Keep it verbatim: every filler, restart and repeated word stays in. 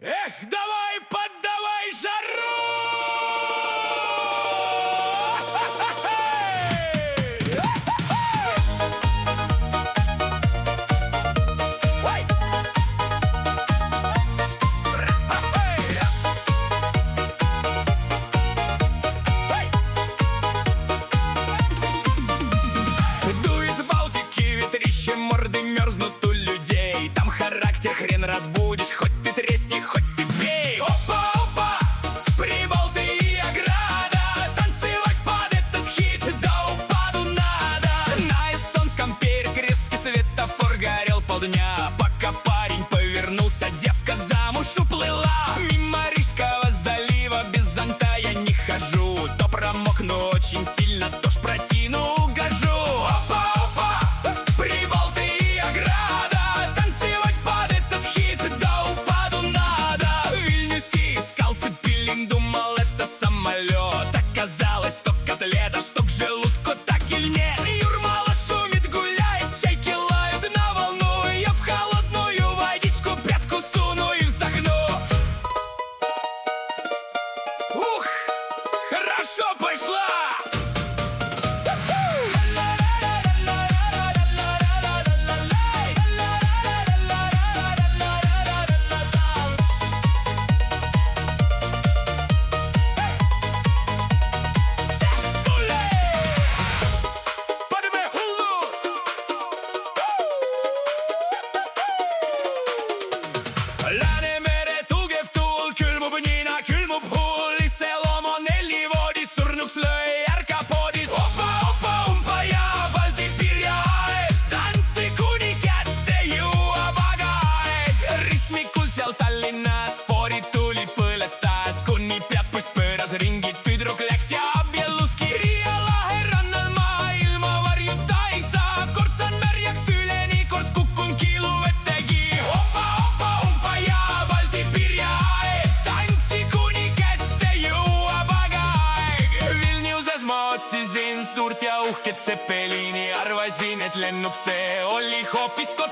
Эх, давай, поддавай жару! Дуй из Балтики, ветрище, морды мерзнут у людей. Там характер хрен разбудишь, хоть ты тресни, хоть ты бей. Опа, опа, Прибалты и ограда, танцевать под этот хит до упаду надо. На эстонском перекрестке светофор горел полдня, пока парень повернулся, девка замуж уплыла. Мимо Рижского залива без зонта я не хожу, то промокну очень сильно, то ж протяну угожу. Опа, опа, Прибалты и ограда, танцевать под этот хит до упаду надо. В Вильнюсе искал цепелин, думал это самолет. Оказалось, то котлета, что к желудку так и нет. Юрмала шумит, гуляет, чайки лают на волну. Я в холодную водичку пятку суну и вздохну. Ух, хорошо пошла! Läänemere tugev tuul külmub nina, külmub huul, see loom on helivoodis, surnuks löö ärkapoodis. Opa, opa, umpa ja Balti pirjaaeg, tantsi kuni kätte jõuab aga aeg. Ristmikul seal Tallinnas foorid tulid põlestas, kuni Peapus pööras ringi, tüdruk läks ja abielluski. Riia lahe rannal maailma varjuta ei saa, kord saan märjaks üleni, kord kukun kilu vettegi. Opa, opa, umpa ja Balti pirjaaeg, tantsi kuni kätte jõuab aga aeg. Vilniuses ma otsisin suurt ja uhket Zeppelini, arvasin, et lennuk see oli hoopis